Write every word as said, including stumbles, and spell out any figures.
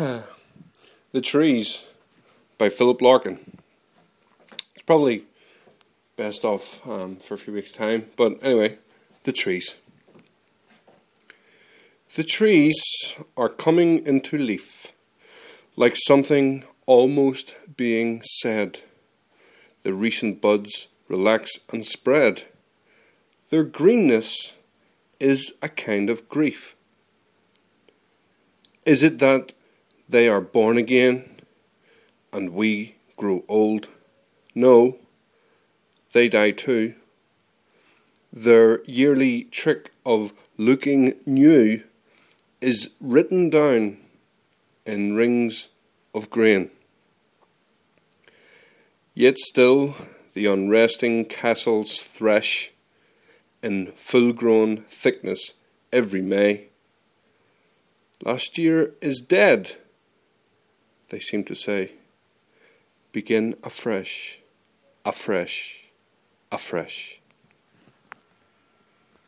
The Trees by Philip Larkin. It's probably best off um, for a few weeks' time, but anyway, The Trees. The trees are coming into leaf, like something almost being said. The recent buds relax and spread. Their greenness is a kind of grief. Is it that they are born again and we grow old? No, they die too. Their yearly trick of looking new is written down in rings of grain. Yet still the unresting castles thresh in full-grown thickness every May. Last year is dead, they seem to say. Begin afresh, afresh, afresh.